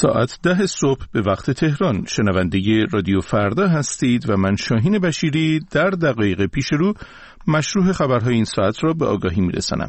ساعت 10 صبح به وقت تهران. شنونده رادیو فردا هستید و من شاهین بشیری در دقایق پیش رو مشروع خبرهای این ساعت را به آگاهی میرسانم.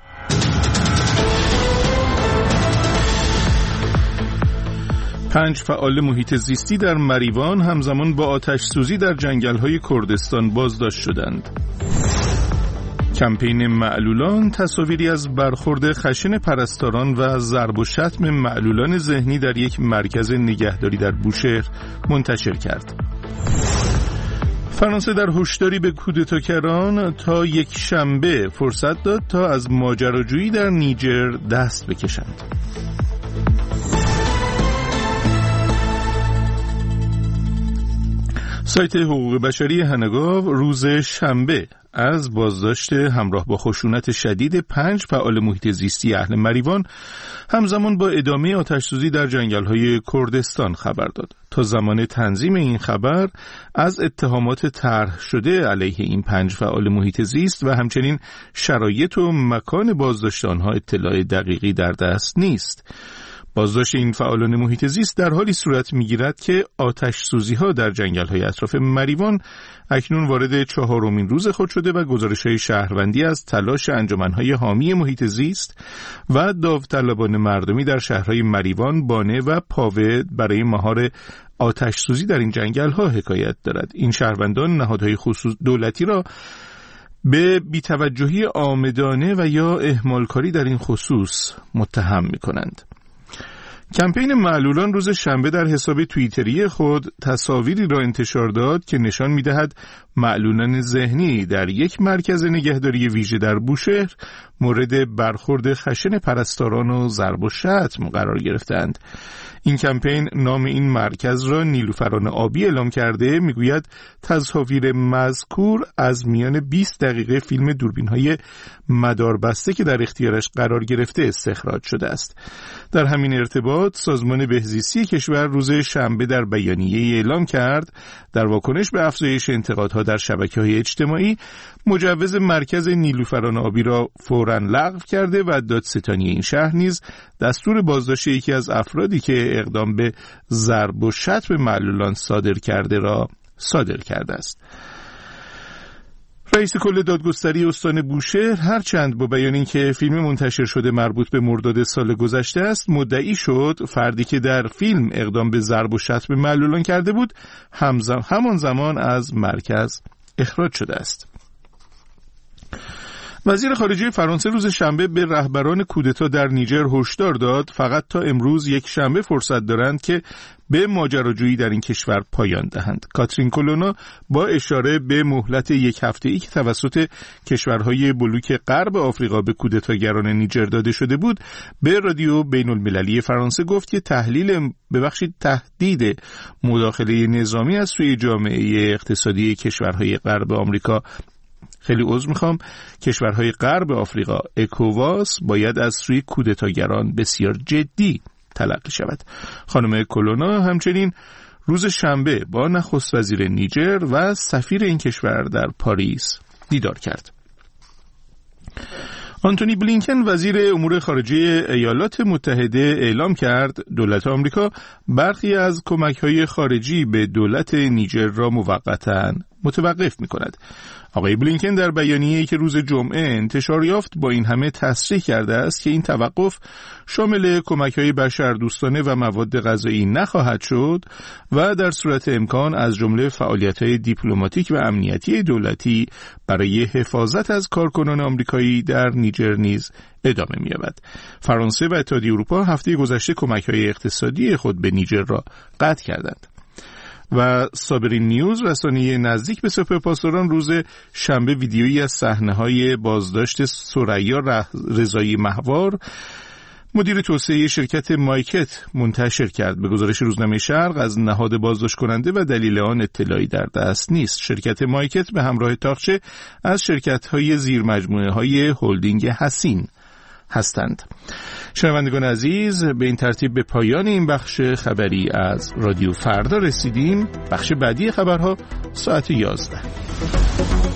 پنج فعال محیط زیستی در مریوان همزمان با آتش سوزی در جنگل‌های کردستان بازداشت شدند. کمپین معلولان تصاویری از برخورد خشن پرستاران و ضرب و شتم معلولان ذهنی در یک مرکز نگهداری در بوشهر منتشر کرد. فرانسه در هشداری به کودتاگران تا یک شنبه فرصت داد تا از ماجراجویی در نیجر دست بکشند. سایت حقوق بشری هنگاو روز شنبه از بازداشت همراه با خشونت شدید 5 فعال محیط زیستی اهل مریوان همزمان با ادامه آتش‌سوزی در جنگل‌های کردستان خبر داد. تا زمان تنظیم این خبر از اتهامات طرح شده علیه این 5 فعال محیط زیست و همچنین شرایط و مکان بازداشت آنها اطلاع دقیقی در دست نیست. بازداشت این فعالان محیط زیست در حالی صورت می‌گیرد که آتش‌سوزی‌ها در جنگل‌های اطراف مریوان اکنون وارد 4مین روز خود شده و گزارش‌های شهروندی از تلاش انجمن‌های حامی محیط زیست و داوطلبان مردمی در شهرهای مریوان، بانه و پاوه برای مهار آتش‌سوزی در این جنگل‌ها حکایت دارد. این شهروندان نهادهای خصوص دولتی را به بی‌توجهی عامدانه و یا اهمالکاری در این خصوص متهم می‌کنند. کمپین معلولان روز شنبه در حساب توییتری خود تصاویری را انتشار داد که نشان می‌دهد معلولان ذهنی در یک مرکز نگهداری ویژه در بوشهر مورد برخورد خشن پرستاران و ضرب و شتم قرار گرفتند. این کمپین نام این مرکز را نیلوفران آبی اعلام کرده، میگوید تصاویر مذکور از میان 20 دقیقه فیلم دوربین‌های مداربسته که در اختیارش قرار گرفته استخراج شده است. در همین ارتباط سازمان بهزیستی کشور روز شنبه در بیانیه اعلام کرد در واکنش به افزایش انتقادها در شبکه‌های اجتماعی مجوز مرکز نیلوفران آبی را فوراً لغو کرده و دادستانی این شهر نیز دستور بازداشت یکی از افرادی که اقدام به ضرب و شتم معلولان صادر کرده را صادر کرده است. رئیس کل دادگستری استان بوشهر هرچند با بیان اینکه فیلم منتشر شده مربوط به مرداد سال گذشته است، مدعی شد فردی که در فیلم اقدام به ضرب و شتم معلولان کرده بود همان زمان از مرکز اخراج شده است. وزیر خارجه فرانسه روز شنبه به رهبران کودتا در نیجر هشدار داد فقط تا امروز یک شنبه فرصت دارند که به ماجراجویی در این کشور پایان دهند. کاترین کولونا با اشاره به مهلت یک هفته‌ای که توسط کشورهای بلوک غرب آفریقا به کودتاگران نیجر داده شده بود، به رادیو بین‌المللی فرانسه گفت که تهدید مداخله نظامی از سوی جامعه اقتصادی کشورهای غرب آمریکا کشورهای غرب آفریقا اکواس باید از سوی کودتاگران بسیار جدی تلقی شود. خانم کولونا همچنین روز شنبه با نخست وزیر نیجر و سفیر این کشور در پاریس دیدار کرد. آنتونی بلینکن وزیر امور خارجه ایالات متحده اعلام کرد دولت آمریکا برخی از کمک‌های خارجی به دولت نیجر را موقتاً متوقف می‌کند. آقای بلینکن در بیانیه‌ای که روز جمعه انتشار یافت با این همه تصریح کرده است که این توقف شامل کمک‌های بشردوستانه و مواد غذایی نخواهد شد و در صورت امکان از جمله فعالیت‌های دیپلماتیک و امنیتی دولتی برای حفاظت از کارکنان آمریکایی در نیجر نیز ادامه می‌یابد. فرانسه و اتحادیه اروپا هفته گذشته کمک‌های اقتصادی خود به نیجر را قطع کردند. و صابرین نیوز رسانه نزدیک به سپهپاسداران روز شنبه ویدیویی از صحنه‌های بازداشت ثریا رضایی مهوار مدیر توسعه شرکت مایکت منتشر کرد. به گزارش روزنامه شرق از نهاد بازداشت کننده و دلیل آن اطلاعی در دست نیست. شرکت مایکت به همراه تاقچه از شرکت‌های زیر مجموعه‌های هلدینگ حسین هستند. شنوندگان عزیز، به این ترتیب به پایان این بخش خبری از رادیو فردا رسیدیم. بخش بعدی خبرها ساعت 11.